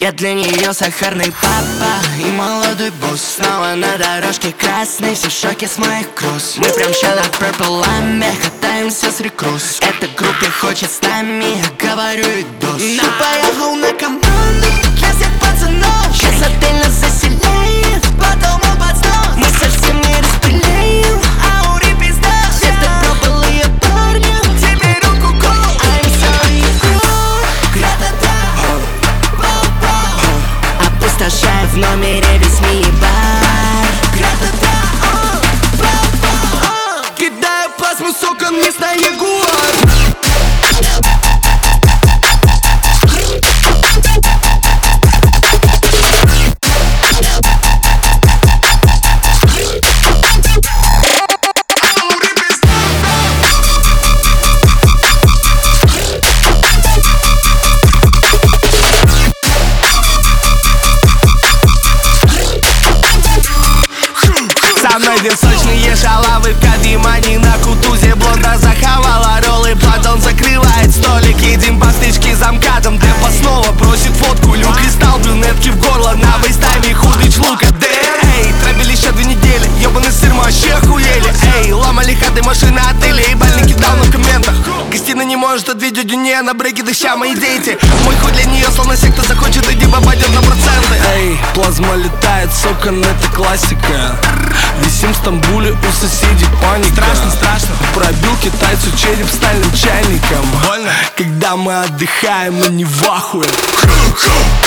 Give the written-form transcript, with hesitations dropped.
Я для нее сахарный папа и молодой босс. Снова на дорожке красной, все в шоке с моих кросс. Мы прям ща на Purple катаемся с рекросс. Эта группа хочет с нами, я говорю и дос. Ты поехал на команду, для всех пацанов. Сейчас отель нас заселяет, потом он под снос. Мы совсем не распылеем, а ури пизда. Это прополые парни, тебе руку кол. I'm sorry, гра-та-та. Опустошаю в номере весь мини-бар. Гра-та-та. Кидаю плазму с окон вниз на Ягуар. Со мной две сочные шалавы в Кадимане на Кутузе. Блонда захавала роллы, Платон закрывает столик. Едим по стычке за МКАДом. Депа снова просит фотку. Люк кристалл, брюнетки в горло. На бейстайме худый члука. Эй, трэбили еще 2 недели. Ёбаный сыр, мы вообще охуели. Эй, ломали хаты, машины, отели. И бальники дал в комментах. Гостина не может ответить дюне на бреки дыща, мои дети. Мой хуй для нее словно секта захочет, иди попадет на проценты. Эй, плазма летает с окон, это классика. Висим в Стамбуле, у соседей паника. Страшно, страшно. Пробил китайцу череп стальным чайником. Больно? Когда мы отдыхаем, мы не в ахуе.